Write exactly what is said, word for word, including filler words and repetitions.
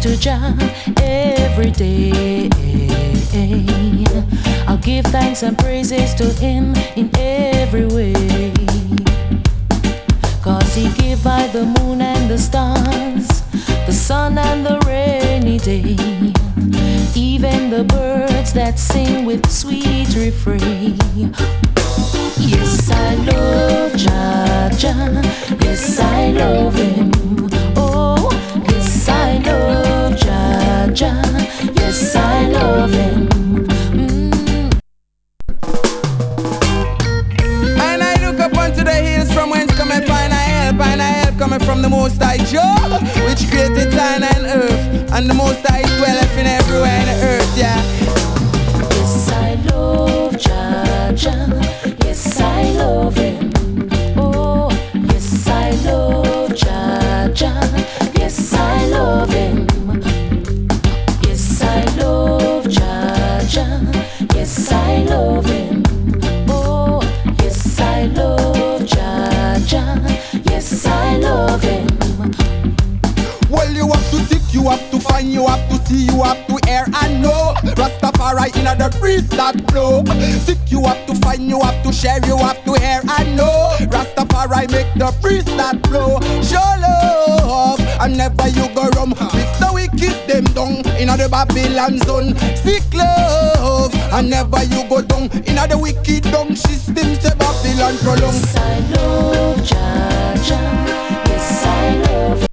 to Jah every day. I'll give thanks and praises to Him in every way. Cause He gave by the moon and the stars, the sun and the rainy day, even the birds that sing with sweet refrain. Yes, I love Jah Jah, yes, I love Him. Oh, yes, I love Jah Jah, yes, I love Him. Mm. And I look up unto the hills from whence cometh find I help, and I help coming from the Most High Jah, which created heaven and earth, and the Most High dwelleth in everywhere in the earth, yeah. Yes, I love Jah Jah, yes, I love Him. Oh, yes, I love Jah Jah, yes, I love Him. Yes, I love Jah Jah, yes, I love Him. Oh, yes, I love Jah Jah, yes, I love Him. Well, you have to seek, you have to find, you have to see, you have to hear and know. Rastafari in the breeze that blow. Seek, you have to find, you have to share, you have to hear and know. Rastafari make the breeze that blow. Show love, and never you go wrong. If the wicked them down in the Babylon zone. Seek love, and never you go down in the wicked down system. Say Babylon prolong. Yes, I love Jah Jah, yes, I love